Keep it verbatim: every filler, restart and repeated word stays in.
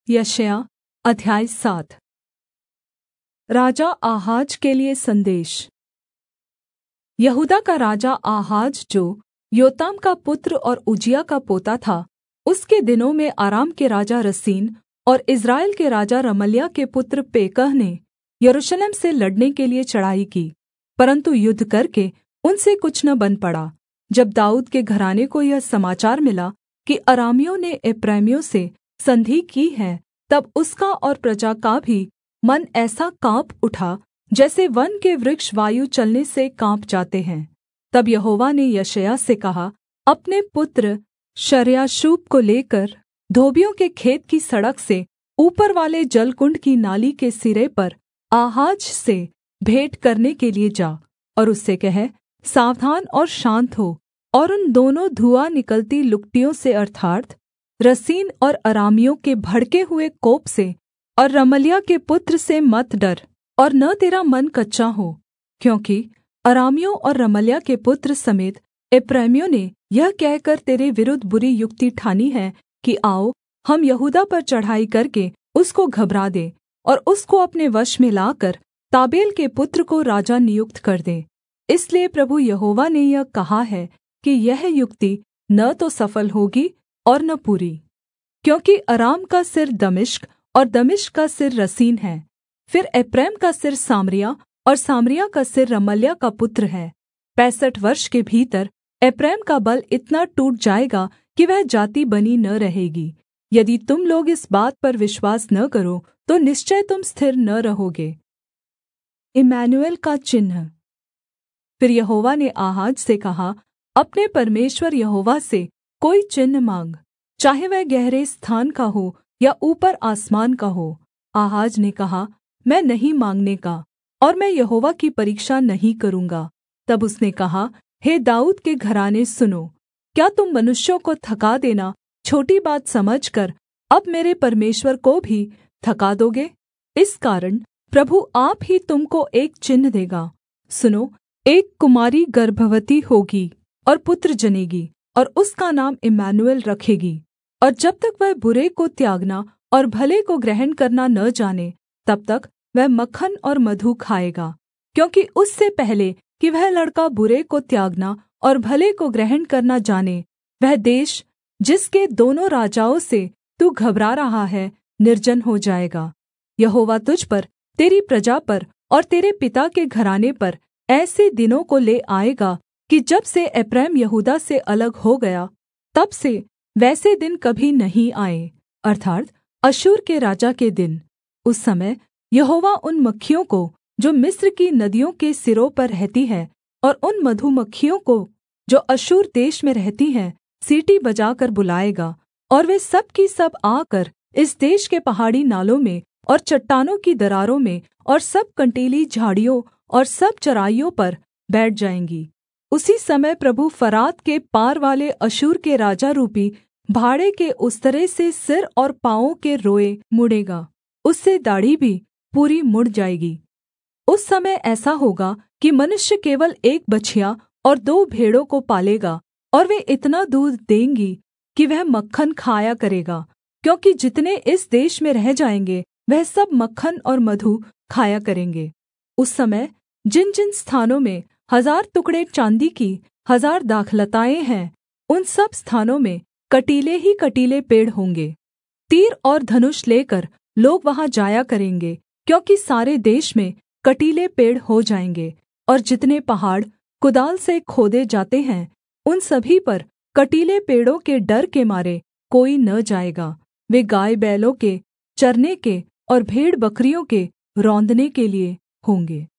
यशायाह अध्याय सात। राजा आहाज के लिये सन्देश। यहूदा का राजा आहाज जो योताम का पुत्र और उज्जियाह का पोता था, उसके दिनों में अराम के राजा रसीन और इस्राएल के राजा रमल्याह के पुत्र पेकह ने यरूशलेम से लड़ने के लिये चढ़ाई की, परन्तु युद्ध करके उनसे कुछ न बन पड़ा। जब दाऊद के घराने को यह समाचार मिला कि अरामियों ने एप्रैमियों से संधि की है, तब उसका और प्रजा का भी मन ऐसा काँप उठा जैसे वन के वृक्ष वायु चलने से काँप जाते हैं। तब यहोवा ने यशायाह से कहा, अपने पुत्र शार्याशूब को लेकर धोबियों के खेत की सड़क से ऊपर वाले जलकुण्ड की नाली के सिरे पर आहाज से भेंट करने के लिये जा, और उससे कह, सावधान और शान्त हो, और उन दोनों धुआँ निकलती लुकटियों से अर्थात् रसीन और अरामियों के भड़के हुए कोप से और रमल्याह के पुत्र से मत डर, और न तेरा मन कच्चा हो, क्योंकि अरामियों और रमल्याह के पुत्र समेत एप्रैमियों ने यह कहकर तेरे विरुद्ध बुरी युक्ति ठानी है कि आओ, हम यहूदा पर चढ़ाई करके उसको घबरा दें और उसको अपने वश में लाकर ताबेल के पुत्र को राजा नियुक्त कर दें। इसलिए प्रभु यहोवा ने यह कहा है कि यह युक्ति न तो सफल होगी और न पूरी, क्योंकि अराम का सिर दमिश्क और दमिश्क का सिर रसीन है, फिर एप्रैम का सिर सामरिया और सामरिया का सिर रमल्याह का पुत्र है। पैंसठ वर्ष के भीतर एप्रैम का बल इतना टूट जाएगा कि वह जाति बनी न रहेगी। यदि तुम लोग इस बात पर विश्वास न करो तो निश्चय तुम स्थिर न रहोगे। इम्मानुएल का चिन्ह। फिर यहोवा ने आहाज से कहा, अपने परमेश्वर यहोवा से कोई चिन्ह माँग, चाहे वह गहरे स्थान का हो या ऊपर आसमान का हो। आहाज ने कहा, मैं नहीं माँगने का, और मैं यहोवा की परीक्षा नहीं करूँगा। तब उसने कहा, हे दाऊद के घराने सुनो, क्या तुम मनुष्यों को थका देना छोटी बात समझकर अब मेरे परमेश्वर को भी थका दोगे? इस कारण प्रभु आप ही तुम को एक चिन्ह देगा। सुनो, एक कुमारी गर्भवती होगी और पुत्र जनेगी, और उसका नाम इम्मानुएल रखेगी। और जब तक वह बुरे को त्यागना और भले को ग्रहण करना न जाने, तब तक वह मक्खन और मधु खाएगा, क्योंकि उससे पहले कि वह लड़का बुरे को त्यागना और भले को ग्रहण करना जाने, वह देश जिसके दोनों राजाओं से तू घबरा रहा है निर्जन हो जाएगा। यहोवा तुझ पर, तेरी प्रजा पर और तेरे पिता के घराने पर ऐसे दिनों को ले आएगा कि जब से एप्रैम यहूदा से अलग हो गया, तब से वैसे दिन कभी नहीं आए, अर्थात् अश्शूर के राजा के दिन। उस समय यहोवा उन मक्खियों को जो मिस्र की नदियों के सिरों पर रहती है, और उन मधुमक्खियों को जो अश्शूर देश में रहती हैं, सीटी बजाकर बुलाएगा, और वे सब की सब आकर इस देश के पहाड़ी नालों में और चट्टानों की दरारों में और सब कंटीली झाड़ियों और सब चराइयों पर बैठ जाएँगी। उसी समय प्रभु फरात के पार वाले अश्शूर के राजा रूपी भाड़े के उस्तरे से सिर और पाँवों के रोएँ मुड़ेगा, उससे दाढ़ी भी पूरी मुड़ जाएगी। उस समय ऐसा होगा कि मनुष्य केवल एक बछिया और दो भेड़ों को पालेगा, और वे इतना दूध देंगी कि वह मक्खन खाया करेगा, क्योंकि जितने इस देश में रह जाएंगे वह सब मक्खन और मधु खाया करेंगे। उस समय जिन जिन स्थानों में हजार टुकड़े चाँदी की हजार दाखलताएँ हैं, उन सब स्थानों में कटीले ही कटीले पेड़ होंगे। तीर और धनुष लेकर लोग वहाँ जाया करेंगे, क्योंकि सारे देश में कटीले पेड़ हो जाएंगे। और जितने पहाड़ कुदाल से खोदे जाते हैं, उन सभी पर कटीले पेड़ों के डर के मारे कोई न जाएगा। वे गाय बैलों के चरने के और भेड़ बकरियों के रौंदने के लिये होंगे।